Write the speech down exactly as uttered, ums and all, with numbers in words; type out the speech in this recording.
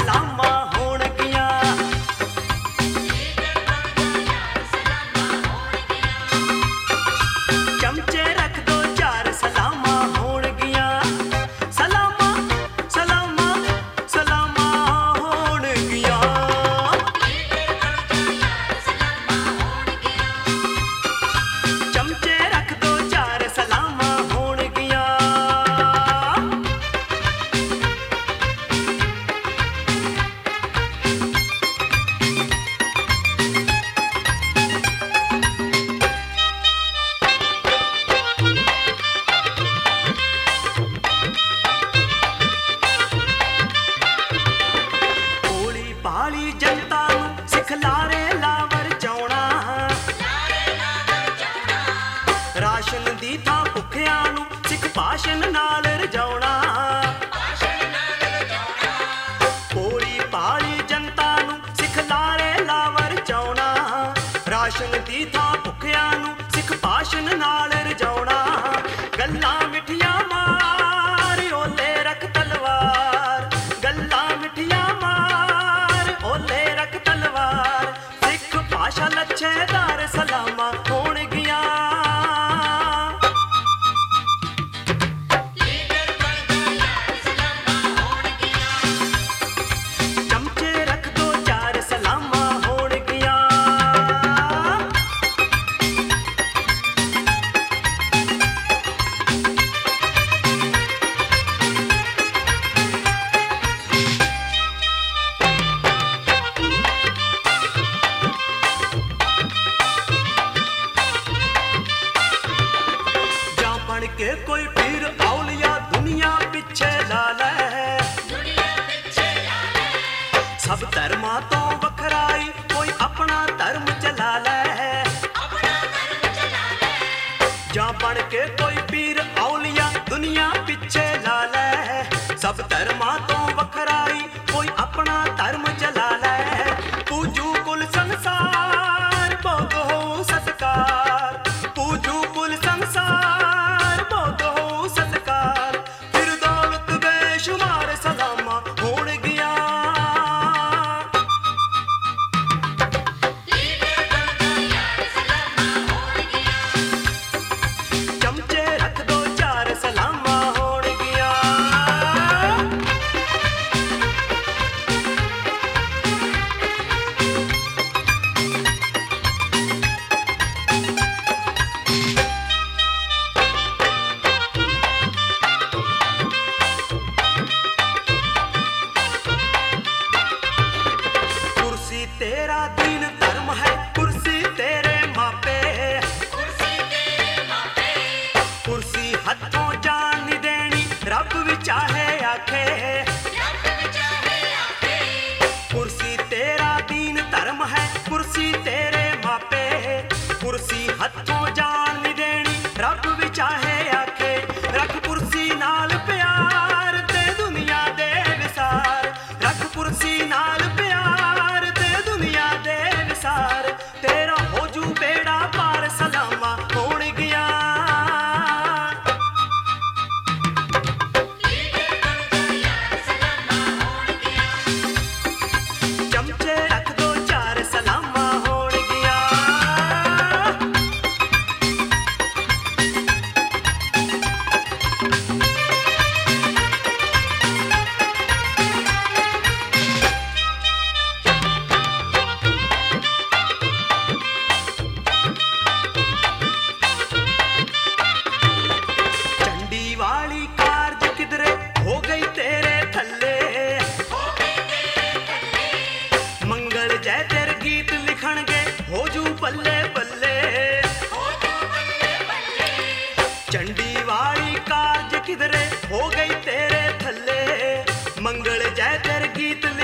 सलामा होणगियां। चमचे रख दो चार सलामा होणगियां। सलामा सलामा सलामा होणगियां। चमचे रख दो चार सलामा होणगियां। पाली जनता नूं सिखलारे लावर जाउणा। राशन दी थां भुखियां नूं सिख भाषण नाल रजाउणा। भोली पाली जनता नूं सिखलारे लावर जाउणा। राशन दी थां भुखियां नूं सिख भाषण नाल रजाउणा। गल्लां मिठियां मार ओले रख तलवार। गल्लां मिठियां मार ओले रख तलवार। सिख भाषा लच्छेदार सलामा होणगियां। चमचे रख दो चार सलामा होणगियां। के कोई पीर औलिया दुनिया पिछे ला ले। सब धर्मां तो वखराई कोई अपना धर्म चला ले। जा बन के कोई पीर औलिया दुनिया पिछे ला ले। सब धर्मां तो वखराई कोई अपना धर्म चला ले। पूजू कुल संसार बहुत हो सत्कार। पूजू कुल संसार सलामा होणगियां। चमचे रख दो चार सलामा होणगियां। तेरा दीन धर्म है कुर्सी तेरे मापे। कुर्सी हथों जान नी देनी रब भी चाहे आखे। कुर्सी तेरा दीन धर्म है कुर्सी तेरे मापे। कुर्सी हथों जान नी देनी रब भी चाहे आखे। रख कुर्सी नाल प्यार ते दुनिया दे विसार। रख कुर्सी नाल प्यार ते दुनिया दे विसार। तेरा होजू बेड़ा पार सलामा होणगियां। चमचे रख दो चार सलामा होणगियां। बल्ले बल्ले चंडी वाली कारज किधरे हो गई तेरे थल्ले। मंगल जय तेरे गीत